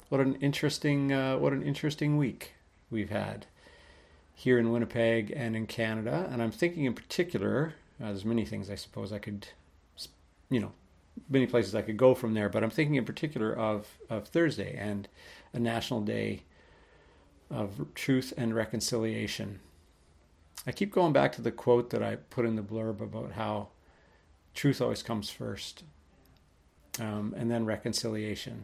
What an interesting week we've had here in Winnipeg and in Canada. And I'm thinking in particular, there's many things I suppose I could, you know, many places I could go from there, but I'm thinking in particular of Thursday and a national day of truth and reconciliation. I keep going back to the quote that I put in the blurb about how truth always comes first, and then reconciliation.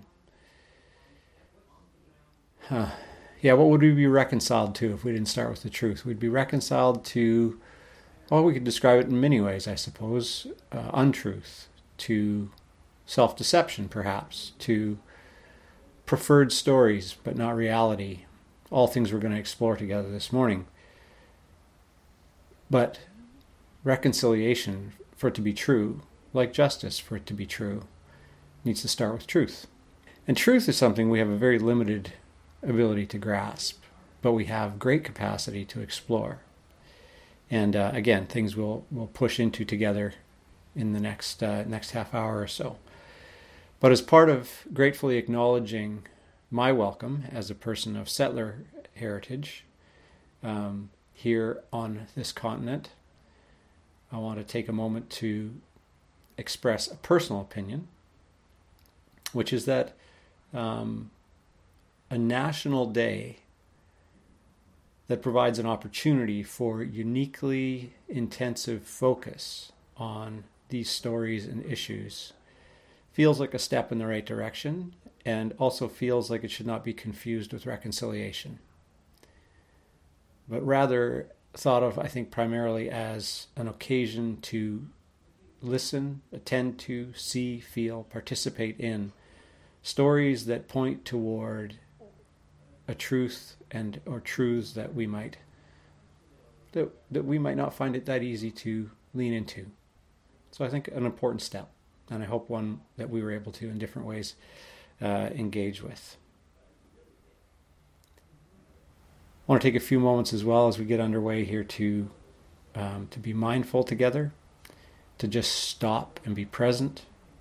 Yeah, what would we be reconciled to if we didn't start with the truth? We'd be reconciled to, well, we could describe it in many ways, I suppose. Untruth, to self-deception, perhaps, to preferred stories, but not reality. All things we're going to explore together this morning. But reconciliation, for it to be true, like justice, for it to be true, needs to start with truth. And truth is something we have a very limited ability to grasp, but we have great capacity to explore. And again, things we'll push into together in the next half hour or so. But as part of gratefully acknowledging my welcome as a person of settler heritage here on this continent, I want to take a moment to express a personal opinion, which is that a national day that provides an opportunity for uniquely intensive focus on these stories and issues feels like a step in the right direction, and also feels like it should not be confused with reconciliation, but rather thought of, I think, primarily as an occasion to listen, attend to, see, feel, participate in stories that point toward a truth and or truths that we might not find it that easy to lean into. So I think an important step, and I hope one that we were able to, in different ways, engage with. I want to take a few moments as well as we get underway here to be mindful together, to just stop and be present.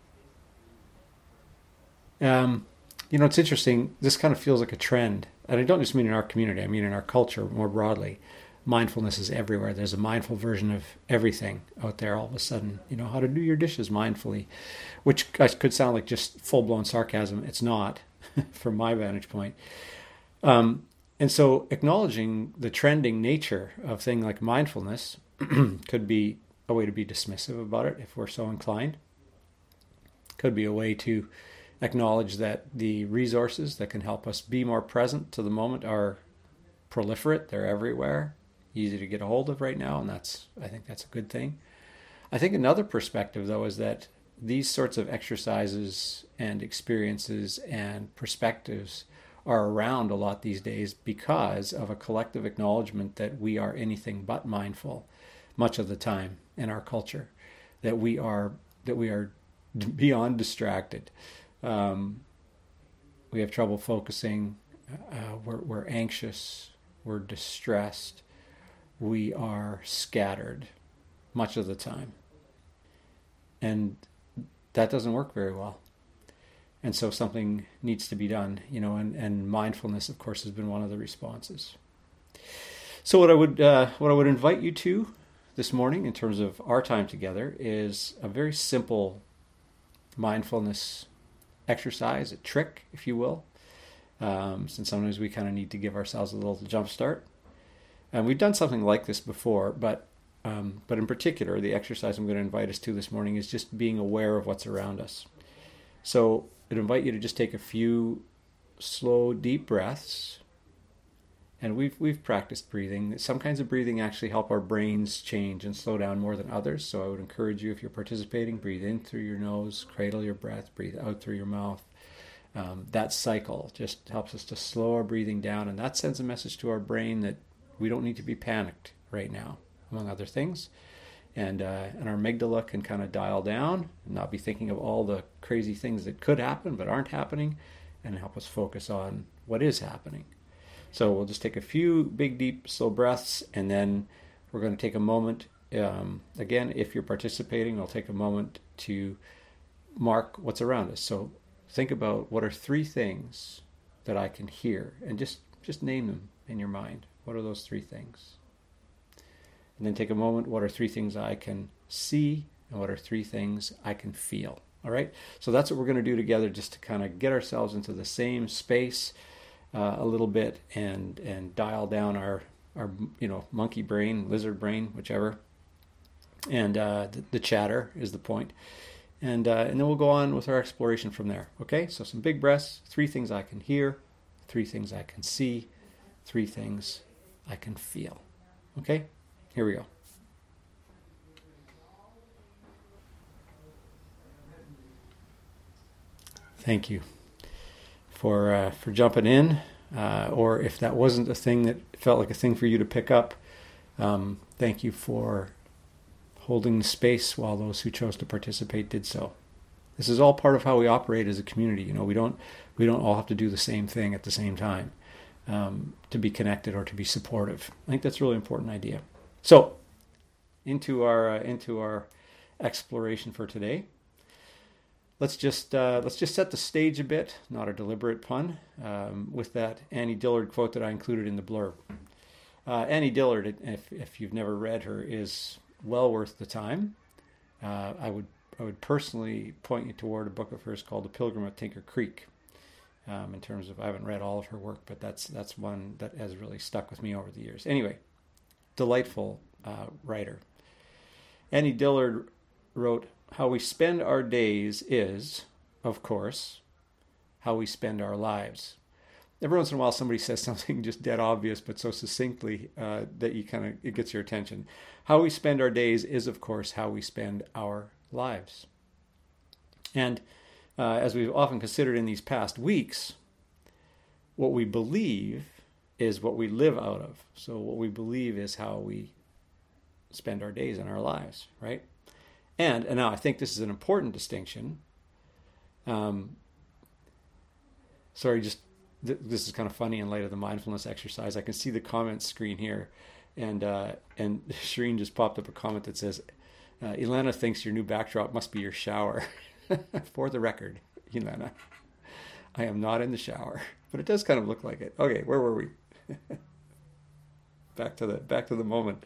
It's interesting. This kind of feels like a trend, and I don't just mean in our community. I mean in our culture more broadly. Mindfulness is everywhere. There's a mindful version of everything out there all of a sudden. How to do your dishes mindfully, which could sound like just full-blown sarcasm. It's not, from my vantage point. And so acknowledging the trending nature of things like mindfulness could be a way to be dismissive about it if we're so inclined. Could be a way to acknowledge that the resources that can help us be more present to the moment are proliferate. They're everywhere, easy to get a hold of right now, and I think that's a good thing. I think another perspective, though, is that these sorts of exercises and experiences and perspectives are around a lot these days because of a collective acknowledgement that we are anything but mindful much of the time in our culture, that we are beyond distracted. We have trouble focusing. We're anxious. We're distressed. We are scattered much of the time. And that doesn't work very well. And so something needs to be done, and mindfulness, of course, has been one of the responses. So what I would invite you to this morning in terms of our time together is a very simple mindfulness exercise, a trick, if you will, since sometimes we kind of need to give ourselves a little jump start. And we've done something like this before, but in particular, the exercise I'm going to invite us to this morning is just being aware of what's around us. So I'd invite you to just take a few slow, deep breaths. And we've practiced breathing. Some kinds of breathing actually help our brains change and slow down more than others. So I would encourage you, if you're participating, breathe in through your nose, cradle your breath, breathe out through your mouth. That cycle just helps us to slow our breathing down, and that sends a message to our brain that we don't need to be panicked right now, among other things. And our amygdala can kind of dial down and not be thinking of all the crazy things that could happen but aren't happening, and help us focus on what is happening. So we'll just take a few big, deep, slow breaths, and then we're going to take a moment. Again, if you're participating, we'll take a moment to mark what's around us. So think about, what are 3 things that I can hear? And just name them in your mind. What are those 3 things? And then take a moment. What are 3 things I can see? And what are 3 things I can feel? All right? So that's what we're going to do together, just to kind of get ourselves into the same space a little bit and dial down our monkey brain, lizard brain, whichever. And the chatter is the point. And then we'll go on with our exploration from there. Okay? So some big breaths. 3 things I can hear. 3 things I can see. 3 things I can feel. Okay? Here we go. Thank you for jumping in, or if that wasn't a thing that felt like a thing for you to pick up, thank you for holding the space while those who chose to participate did so. This is all part of how we operate as a community. We don't all have to do the same thing at the same time to be connected or to be supportive. I think that's a really important idea. So, into our exploration for today. Let's just set the stage a bit, not a deliberate pun, with that Annie Dillard quote that I included in the blurb. Annie Dillard, if you've never read her, is well worth the time. I would personally point you toward a book of hers called The Pilgrim at Tinker Creek. In terms of, I haven't read all of her work, but that's one that has really stuck with me over the years. Anyway, delightful writer. Annie Dillard wrote, "How we spend our days is, of course, how we spend our lives." Every once in a while somebody says something just dead obvious but so succinctly that it gets your attention. How we spend our days is, of course, how we spend our lives. And as we've often considered in these past weeks, what we believe is what we live out of. So what we believe is how we spend our days and our lives, right? And now I think this is an important distinction. This is kind of funny in light of the mindfulness exercise. I can see the comments screen here, and Shireen just popped up a comment that says, Elena thinks your new backdrop must be your shower. For the record, Elena, I am not in the shower, but it does kind of look like it. Okay, where were we? back to the moment.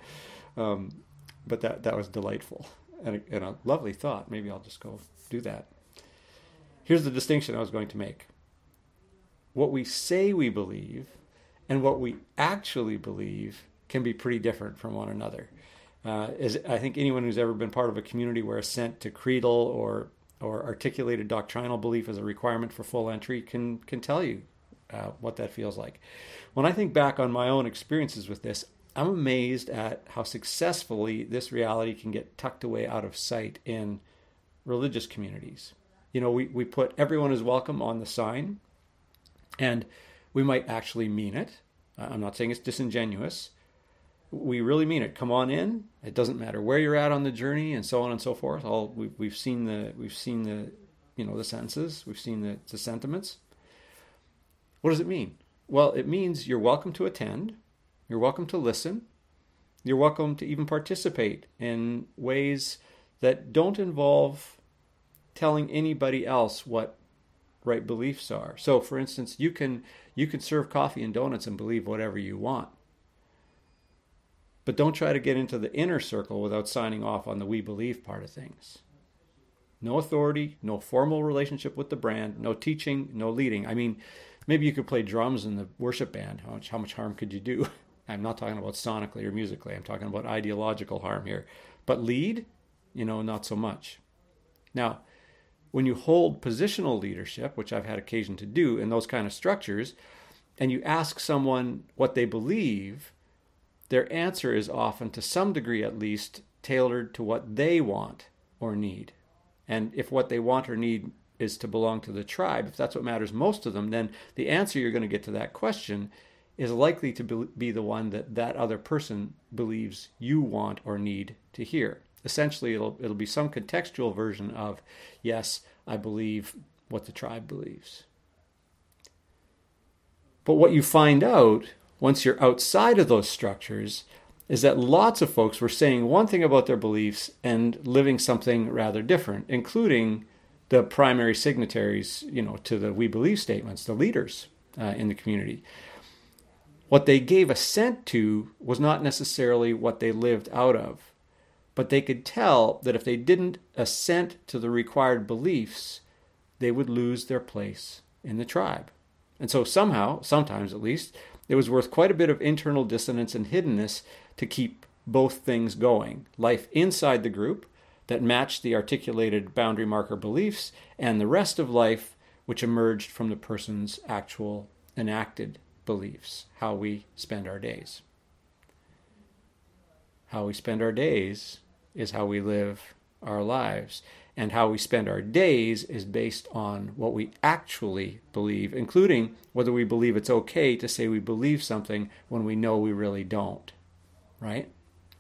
But that was delightful and a lovely thought. Maybe I'll just go do that. Here's the distinction I was going to make. What we say we believe and what we actually believe can be pretty different from one another. I think anyone who's ever been part of a community where assent to creedal or articulated doctrinal belief as a requirement for full entry can tell you what that feels like. When I think back on my own experiences with this, I'm amazed at how successfully this reality can get tucked away out of sight in religious communities. We put everyone is welcome on the sign, and we might actually mean it. I'm not saying it's disingenuous. We really mean it. Come on in. It doesn't matter where you're at on the journey, and so on and so forth. We've seen the the sentences. We've seen the sentiments. What does it mean? Well, it means you're welcome to attend. You're welcome to listen. You're welcome to even participate in ways that don't involve telling anybody else what right beliefs are. So, for instance, you can serve coffee and donuts and believe whatever you want. But don't try to get into the inner circle without signing off on the we believe part of things. No authority, no formal relationship with the brand, no teaching, no leading. I mean, maybe you could play drums in the worship band. How much harm could you do? I'm not talking about sonically or musically. I'm talking about ideological harm here. But lead, not so much. Now, when you hold positional leadership, which I've had occasion to do in those kind of structures, and you ask someone what they believe, their answer is often, to some degree at least, tailored to what they want or need. And if what they want or need is to belong to the tribe, if that's what matters most to them, then the answer you're going to get to that question is likely to be the one that other person believes you want or need to hear. Essentially, it'll be some contextual version of, yes, I believe what the tribe believes. But what you find out once you're outside of those structures is that lots of folks were saying one thing about their beliefs and living something rather different, including the primary signatories, to the we believe statements, the leaders. in the community. What they gave assent to was not necessarily what they lived out of, but they could tell that if they didn't assent to the required beliefs, they would lose their place in the tribe. And so somehow, sometimes at least, it was worth quite a bit of internal dissonance and hiddenness to keep both things going. Life inside the group that matched the articulated boundary marker beliefs, and the rest of life which emerged from the person's actual enacted beliefs, how we spend our days. How we spend our days is how we live our lives. And how we spend our days is based on what we actually believe, including whether we believe it's okay to say we believe something when we know we really don't. Right?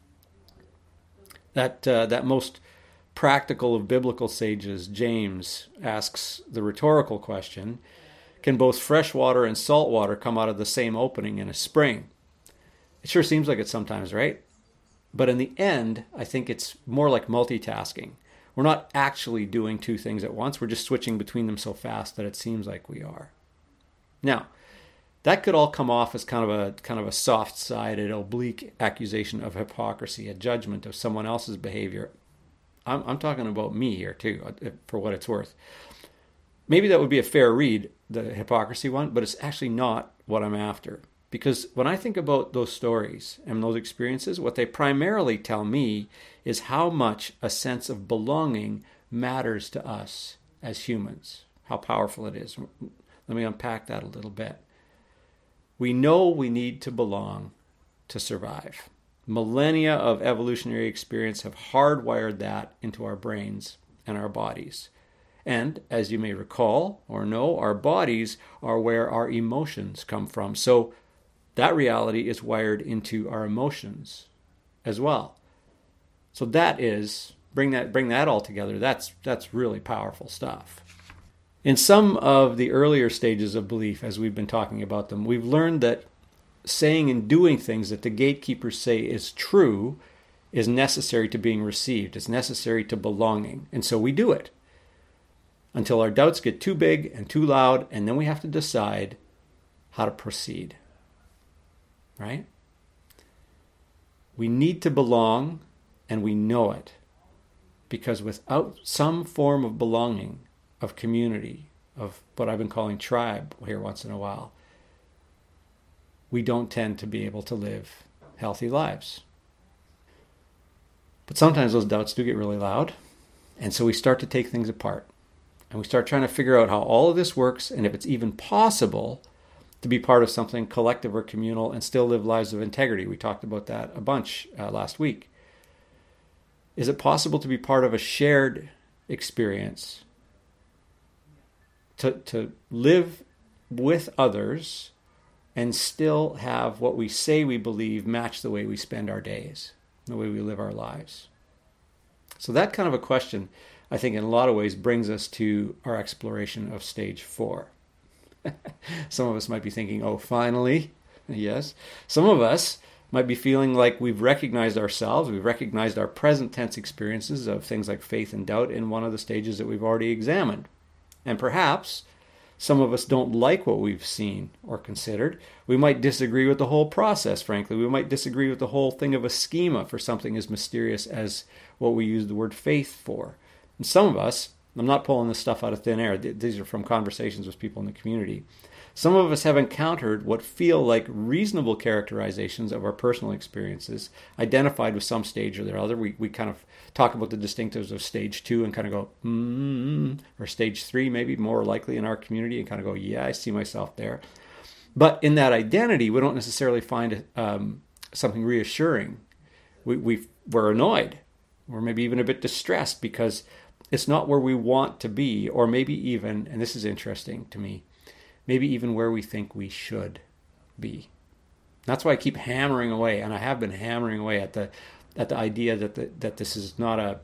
That most practical of biblical sages, James, asks the rhetorical question, can both fresh water and salt water come out of the same opening in a spring? It sure seems like it sometimes, right? But in the end, I think it's more like multitasking. We're not actually doing two things at once. We're just switching between them so fast that it seems like we are. Now, that could all come off as kind of a soft-sided, oblique accusation of hypocrisy, a judgment of someone else's behavior. I'm talking about me here too, for what it's worth. Maybe that would be a fair read, the hypocrisy one, but it's actually not what I'm after. Because when I think about those stories and those experiences, what they primarily tell me is how much a sense of belonging matters to us as humans, how powerful it is. Let me unpack that a little bit. We know we need to belong to survive. Millennia of evolutionary experience have hardwired that into our brains and our bodies. And as you may recall or know, our bodies are where our emotions come from. So that reality is wired into our emotions as well. So that is, bring that all together, that's really powerful stuff. In some of the earlier stages of belief, as we've been talking about them, we've learned that saying and doing things that the gatekeepers say is true is necessary to being received. It's necessary to belonging. And so we do it until our doubts get too big and too loud, and then we have to decide how to proceed. Right? We need to belong, and we know it. Because without some form of belonging, of community, of what I've been calling tribe here once in a while, we don't tend to be able to live healthy lives. But sometimes those doubts do get really loud, and so we start to take things apart. And we start trying to figure out how all of this works, and if it's even possible to be part of something collective or communal and still live lives of integrity. We talked about that a bunch last week. Is it possible to be part of a shared experience? To live with others and still have what we say we believe match the way we spend our days, the way we live our lives? So that kind of a question, I think in a lot of ways brings us to our exploration of stage 4. Some of us might be thinking, oh, finally, yes. Some of us might be feeling like we've recognized ourselves, we've recognized our present tense experiences of things like faith and doubt in one of the stages that we've already examined. And perhaps some of us don't like what we've seen or considered. We might disagree with the whole process, frankly. We might disagree with the whole thing of a schema for something as mysterious as what we use the word faith for. And some of us, I'm not pulling this stuff out of thin air. These are from conversations with people in the community. Some of us have encountered what feel like reasonable characterizations of our personal experiences, identified with some stage or the other. We kind of talk about the distinctives of stage 2 and kind of go, or stage 3 maybe more likely in our community and kind of go, yeah, I see myself there. But in that identity, we don't necessarily find something reassuring. We're annoyed, or maybe even a bit distressed because it's not where we want to be, or maybe even, and this is interesting to me, maybe even where we think we should be. That's why I keep hammering away, and I have been hammering away at the idea that this is not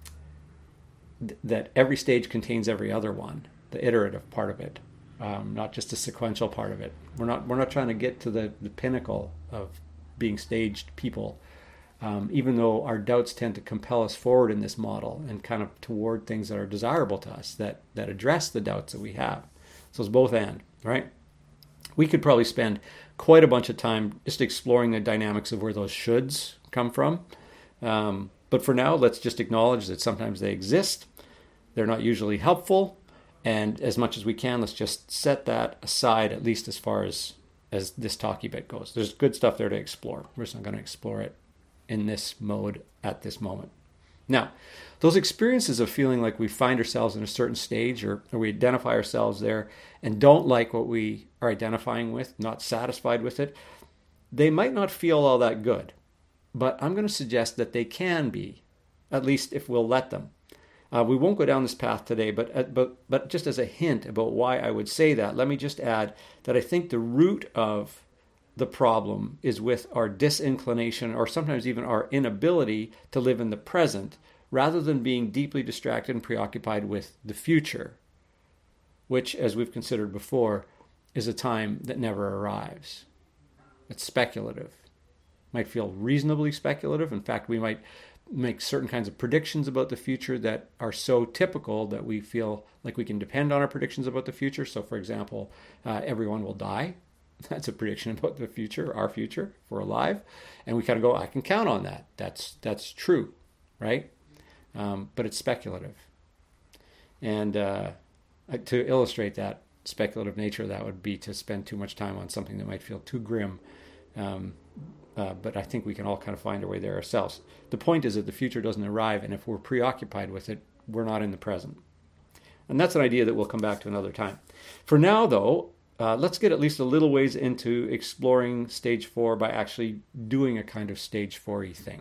that every stage contains every other one, the iterative part of it, not just the sequential part of it. We're not trying to get to the pinnacle of being staged people. Even though our doubts tend to compel us forward in this model and kind of toward things that are desirable to us, that address the doubts that we have. So it's both and, right? We could probably spend quite a bunch of time just exploring the dynamics of where those shoulds come from. But for now, let's just acknowledge that sometimes they exist. They're not usually helpful. And as much as we can, let's just set that aside, at least as far as this talky bit goes. There's good stuff there to explore. We're just not going to explore it in this mode at this moment. Now, those experiences of feeling like we find ourselves in a certain stage or we identify ourselves there and don't like what we are identifying with, not satisfied with it, they might not feel all that good. But I'm going to suggest that they can be, at least if we'll let them. We won't go down this path today, but just as a hint about why I would say that, let me just add that I think the root of the problem is with our disinclination or sometimes even our inability to live in the present rather than being deeply distracted and preoccupied with the future, which, as we've considered before, is a time that never arrives. It's speculative. Might feel reasonably speculative. In fact, we might make certain kinds of predictions about the future that are so typical that we feel like we can depend on our predictions about the future. So, for example, everyone will die. That's a prediction about the future, our future, if we're alive. And we kind of go, I can count on that. That's true, right? But it's speculative. And to illustrate that speculative nature, that would be to spend too much time on something that might feel too grim. But I think we can all kind of find our way there ourselves. The point is that the future doesn't arrive, and if we're preoccupied with it, we're not in the present. And that's an idea that we'll come back to another time. For now, though, let's get at least a little ways into exploring stage 4 by actually doing a kind of stage 4-y thing.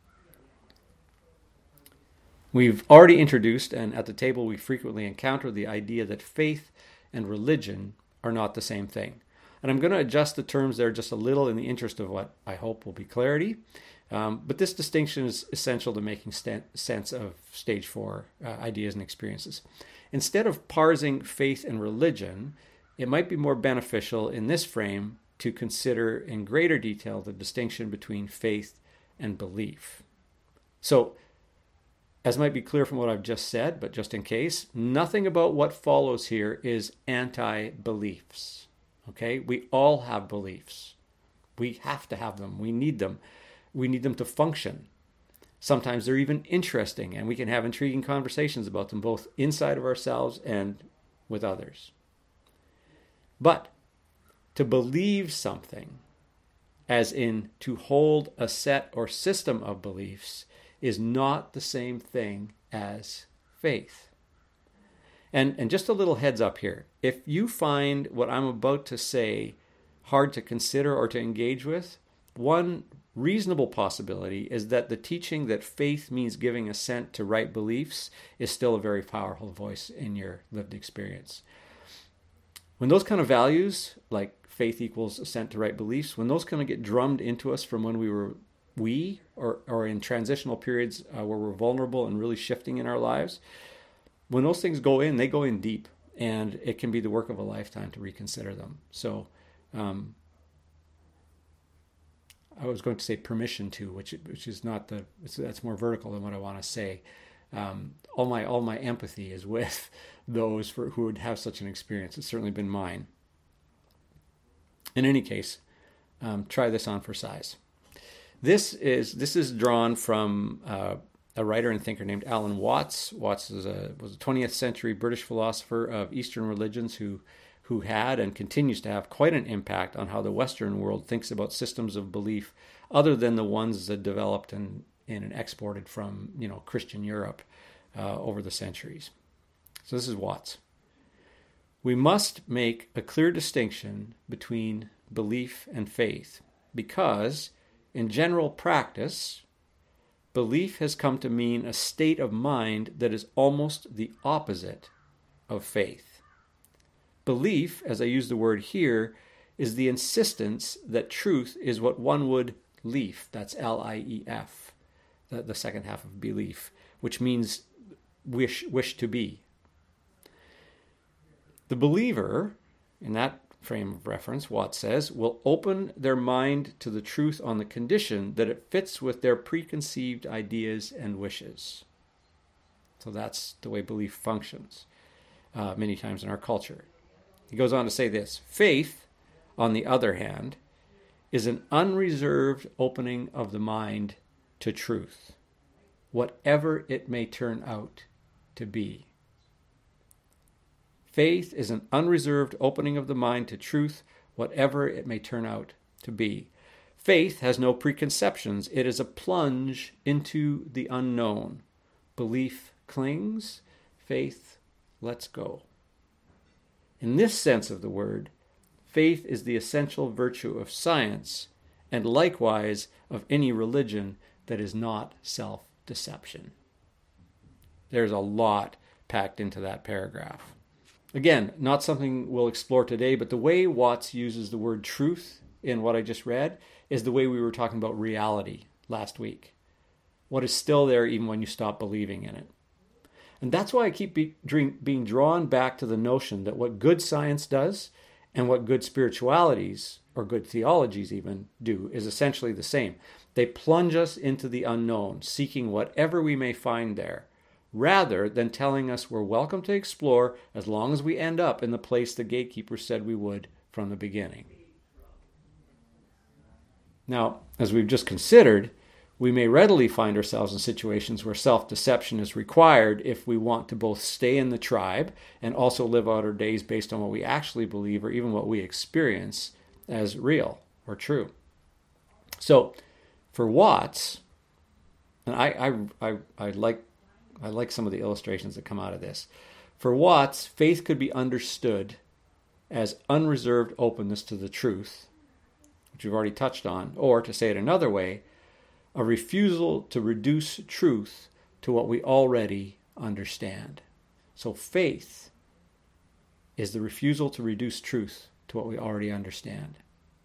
We've already introduced, and at the table we frequently encounter, the idea that faith and religion are not the same thing. And I'm going to adjust the terms there just a little in the interest of what I hope will be clarity. But this distinction is essential to making sense of stage 4 ideas and experiences. Instead of parsing faith and religion, it might be more beneficial in this frame to consider in greater detail the distinction between faith and belief. So, as might be clear from what I've just said, but just in case, nothing about what follows here is anti-beliefs. Okay, we all have beliefs. We have to have them. We need them. We need them to function. Sometimes they're even interesting, and we can have intriguing conversations about them, both inside of ourselves and with others. But to believe something, as in to hold a set or system of beliefs, is not the same thing as faith. And just a little heads up here. If you find what I'm about to say hard to consider or to engage with, one reasonable possibility is that the teaching that faith means giving assent to right beliefs is still a very powerful voice in your lived experience. When those kind of values, like faith equals assent to right beliefs, when those kind of get drummed into us from when or in transitional periods where we're vulnerable and really shifting in our lives, when those things go in, they go in deep, and it can be the work of a lifetime to reconsider them. So I was going to say permission to, which is not that's more vertical than what I want to say. All my empathy is with those who would have such an experience. It's certainly been mine. In any case, try this on for size. This is drawn from a writer and thinker named Alan Watts. Watts was a 20th century British philosopher of Eastern religions who had and continues to have quite an impact on how the Western world thinks about systems of belief other than the ones that developed and exported from Christian Europe over the centuries. So this is Watts. We must make a clear distinction between belief and faith because in general practice, belief has come to mean a state of mind that is almost the opposite of faith. Belief, as I use the word here, is the insistence that truth is what one would lief. That's L-I-E-F, the second half of belief, which means wish to be. The believer, in that frame of reference, Watts says, will open their mind to the truth on the condition that it fits with their preconceived ideas and wishes. So that's the way belief functions many times in our culture. He goes on to say this: faith, on the other hand, is an unreserved opening of the mind to truth, whatever it may turn out to be. Faith is an unreserved opening of the mind to truth, whatever it may turn out to be. Faith has no preconceptions. It is a plunge into the unknown. Belief clings, faith lets go. In this sense of the word, faith is the essential virtue of science, and likewise of any religion that is not self-deception. There's a lot packed into that paragraph. Again, not something we'll explore today, but the way Watts uses the word truth in what I just read is the way we were talking about reality last week. What is still there even when you stop believing in it. And that's why I keep being drawn back to the notion that what good science does and what good spiritualities, or good theologies even, do is essentially the same. They plunge us into the unknown, seeking whatever we may find there, rather than telling us we're welcome to explore as long as we end up in the place the gatekeeper said we would from the beginning. Now, as we've just considered, we may readily find ourselves in situations where self-deception is required if we want to both stay in the tribe and also live out our days based on what we actually believe or even what we experience as real or true. So, for Watts, and I like some of the illustrations that come out of this. For Watts, faith could be understood as unreserved openness to the truth, which we've already touched on, or to say it another way, a refusal to reduce truth to what we already understand. So faith is the refusal to reduce truth to what we already understand.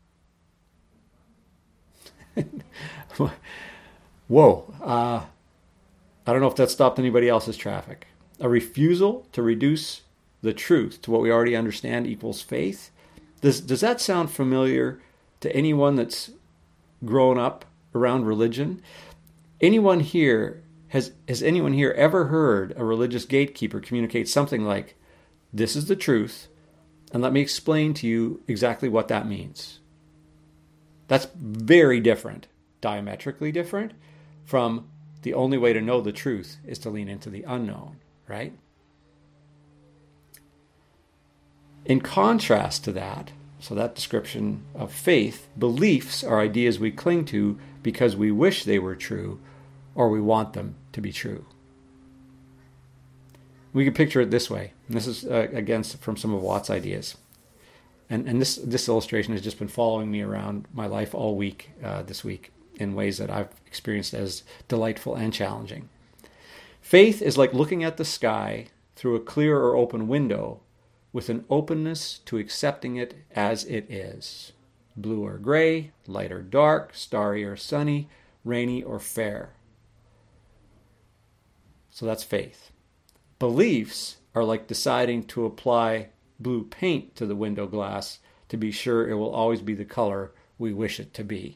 Whoa. I don't know if that stopped anybody else's traffic. A refusal to reduce the truth to what we already understand equals faith. Does that sound familiar to anyone that's grown up around religion? Anyone here, has anyone here ever heard a religious gatekeeper communicate something like, this is the truth, and let me explain to you exactly what that means? That's very different, diametrically different, from the only way to know the truth is to lean into the unknown, right? In contrast to that, so that description of faith, beliefs are ideas we cling to because we wish they were true or we want them to be true. We can picture it this way. And this is, again, from some of Watts' ideas. And this illustration has just been following me around my life all week, this week, in ways that I've experienced as delightful and challenging. Faith is like looking at the sky through a clear or open window with an openness to accepting it as it is. Blue or gray, light or dark, starry or sunny, rainy or fair. So that's faith. Beliefs are like deciding to apply blue paint to the window glass to be sure it will always be the color we wish it to be.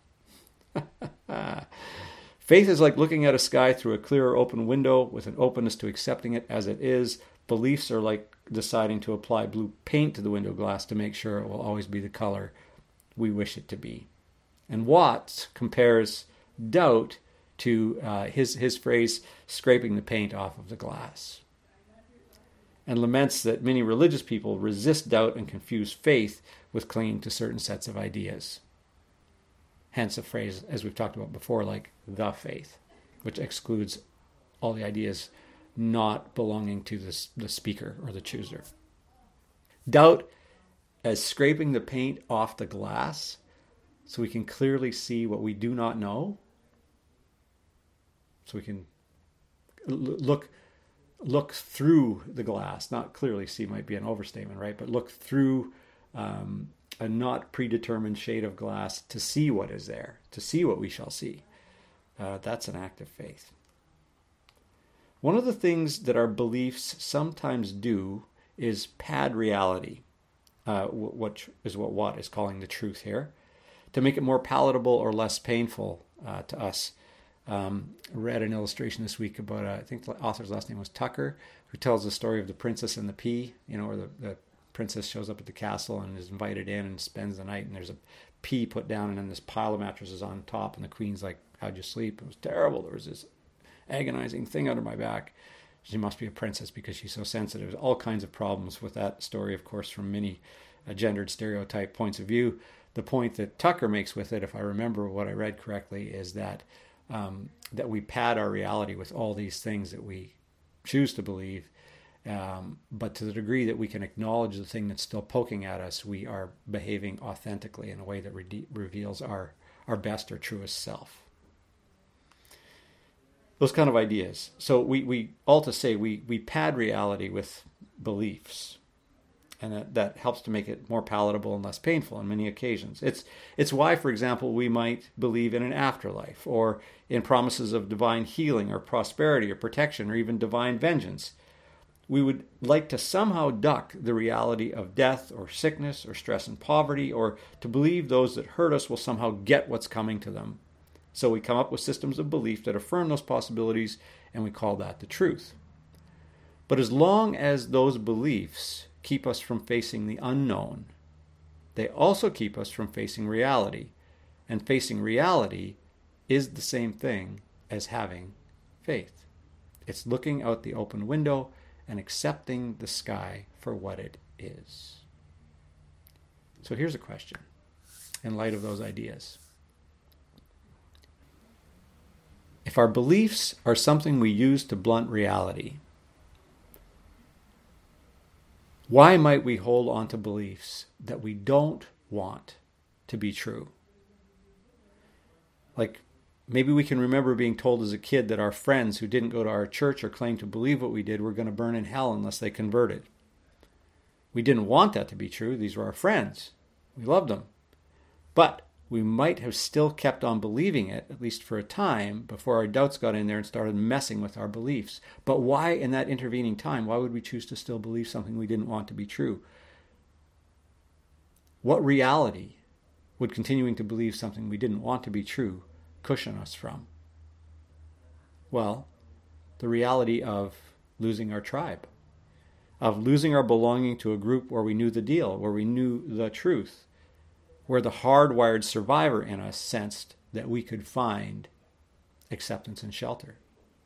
Faith is like looking at a sky through a clear or open window with an openness to accepting it as it is. Beliefs are like deciding to apply blue paint to the window glass to make sure it will always be the color we wish it to be. And Watts compares doubt to his phrase, scraping the paint off of the glass, and laments that many religious people resist doubt and confuse faith with clinging to certain sets of ideas. Hence a phrase, as we've talked about before, like the faith, which excludes all the ideas not belonging to the speaker or the chooser. Doubt as scraping the paint off the glass so we can clearly see what we do not know. So we can look through the glass, not clearly see might be an overstatement, right? But look through a not predetermined shade of glass to see what is there, to see what we shall see. That's an act of faith. One of the things that our beliefs sometimes do is pad reality, which is what Watt is calling the truth here, to make it more palatable or less painful to us. Read an illustration this week about, I think the author's last name was Tucker, who tells the story of the Princess and the Pea, or the princess shows up at the castle and is invited in and spends the night, and there's a pea put down and then this pile of mattresses on top, and the queen's like, how'd you sleep? It was terrible. There was this agonizing thing under my back. She must be a princess because she's so sensitive. All kinds of problems with that story, of course, from many gendered stereotype points of view. The point that Tucker makes with it, if I remember what I read correctly, is that that we pad our reality with all these things that we choose to believe, but to the degree that we can acknowledge the thing that's still poking at us, we are behaving authentically in a way that reveals our best or truest self. Those kind of ideas. So we all to say we pad reality with beliefs, and that helps to make it more palatable and less painful on many occasions. It's why, for example, we might believe in an afterlife, or in promises of divine healing or prosperity or protection or even divine vengeance. We would like to somehow duck the reality of death or sickness or stress and poverty, or to believe those that hurt us will somehow get what's coming to them. So we come up with systems of belief that affirm those possibilities, and we call that the truth. But as long as those beliefs keep us from facing the unknown, they also keep us from facing reality. And facing reality is the same thing as having faith. It's looking out the open window and accepting the sky for what it is. So here's a question in light of those ideas. If our beliefs are something we use to blunt reality, why might we hold on to beliefs that we don't want to be true? Like, maybe we can remember being told as a kid that our friends who didn't go to our church or claimed to believe what we did were going to burn in hell unless they converted. We didn't want that to be true. These were our friends. We loved them. But we might have still kept on believing it, at least for a time, before our doubts got in there and started messing with our beliefs. But why, in that intervening time, why would we choose to still believe something we didn't want to be true? What reality would continuing to believe something we didn't want to be true cushion us from? Well, the reality of losing our tribe, of losing our belonging to a group where we knew the deal, where we knew the truth, where the hardwired survivor in us sensed that we could find acceptance and shelter.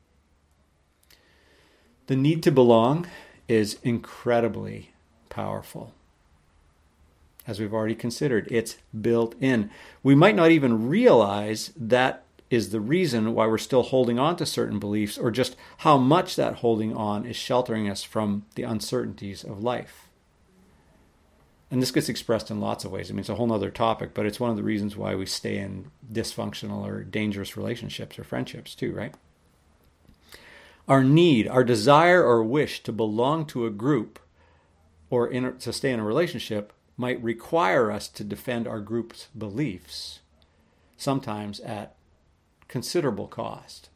The need to belong is incredibly powerful. As we've already considered, it's built in. We might not even realize that is the reason why we're still holding on to certain beliefs, or just how much that holding on is sheltering us from the uncertainties of life. And this gets expressed in lots of ways. I mean, it's a whole other topic, but it's one of the reasons why we stay in dysfunctional or dangerous relationships or friendships too, right? Our need, our desire or wish to belong to a group or to stay in a relationship might require us to defend our group's beliefs, sometimes at considerable cost.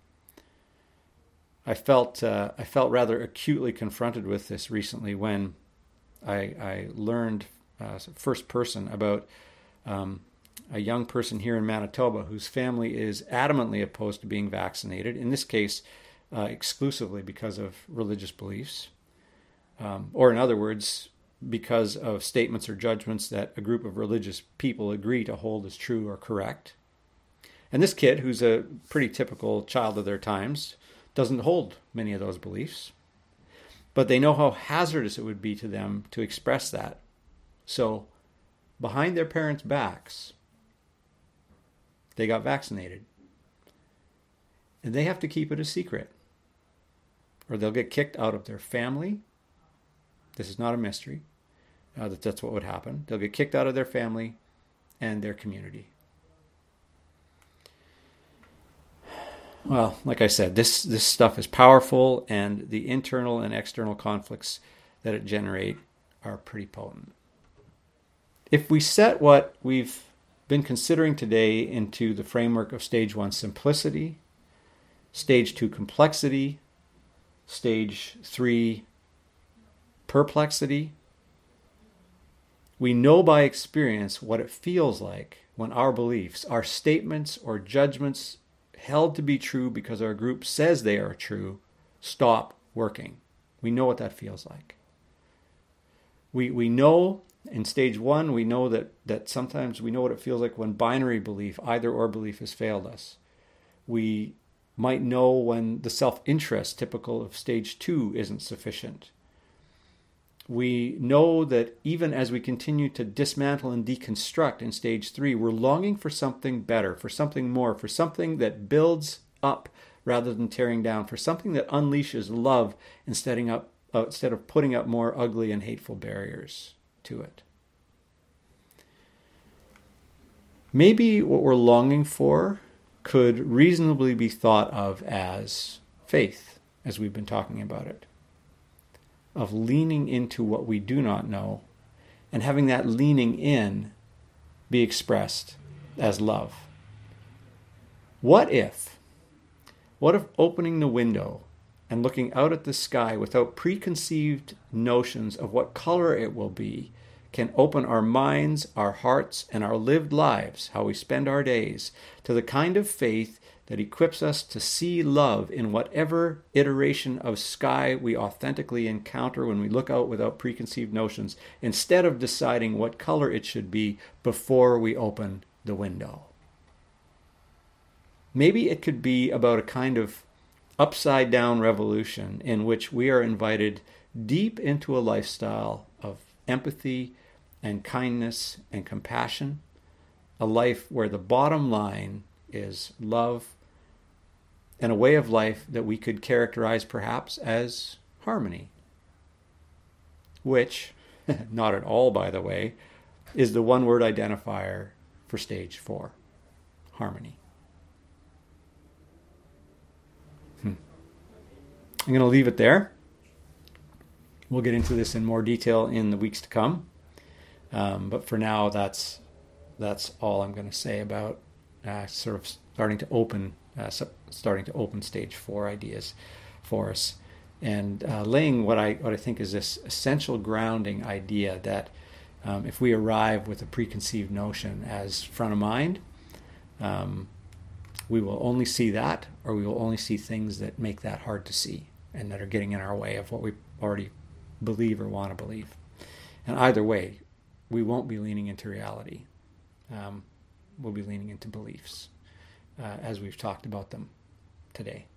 I felt rather acutely confronted with this recently when I learned first person about a young person here in Manitoba whose family is adamantly opposed to being vaccinated, in this case exclusively because of religious beliefs, or in other words, because of statements or judgments that a group of religious people agree to hold as true or correct. And this kid, who's a pretty typical child of their times, doesn't hold many of those beliefs. But they know how hazardous it would be to them to express that. So, behind their parents' backs, they got vaccinated. And they have to keep it a secret, or they'll get kicked out of their family. This is not a mystery. That's what would happen. They'll get kicked out of their family and their community. Well, like I said, this stuff is powerful, and the internal and external conflicts that it generate are pretty potent. If we set what we've been considering today into the framework of stage 1 simplicity, stage 2 complexity, stage 3 perplexity, we know by experience what it feels like when our beliefs, our statements or judgments held to be true because our group says they are true, stop working. We know what that feels like. We know in stage 1, we know that sometimes we know what it feels like when binary belief, either or belief, has failed us. We might know when the self-interest typical of stage 2 isn't sufficient. We know that even as we continue to dismantle and deconstruct in stage 3, we're longing for something better, for something more, for something that builds up rather than tearing down, for something that unleashes love instead of putting up more ugly and hateful barriers to it. Maybe what we're longing for could reasonably be thought of as faith, as we've been talking about it, of leaning into what we do not know and having that leaning in be expressed as love. What if opening the window and looking out at the sky without preconceived notions of what color it will be can open our minds, our hearts, and our lived lives, how we spend our days, to the kind of faith that equips us to see love in whatever iteration of sky we authentically encounter when we look out without preconceived notions, instead of deciding what color it should be before we open the window. Maybe it could be about a kind of upside-down revolution in which we are invited deep into a lifestyle of empathy and kindness and compassion, a life where the bottom line is love, and a way of life that we could characterize perhaps as harmony, which, not at all by the way, is the one-word identifier for stage 4, harmony. I'm going to leave it there. We'll get into this in more detail in the weeks to come. But for now, that's all I'm going to say about sort of starting to open stage 4 ideas for us, and laying what I think is this essential grounding idea that if we arrive with a preconceived notion as front of mind, we will only see that, or we will only see things that make that hard to see and that are getting in our way of what we already believe or want to believe. And either way, we won't be leaning into reality. We'll be leaning into beliefs as we've talked about them today.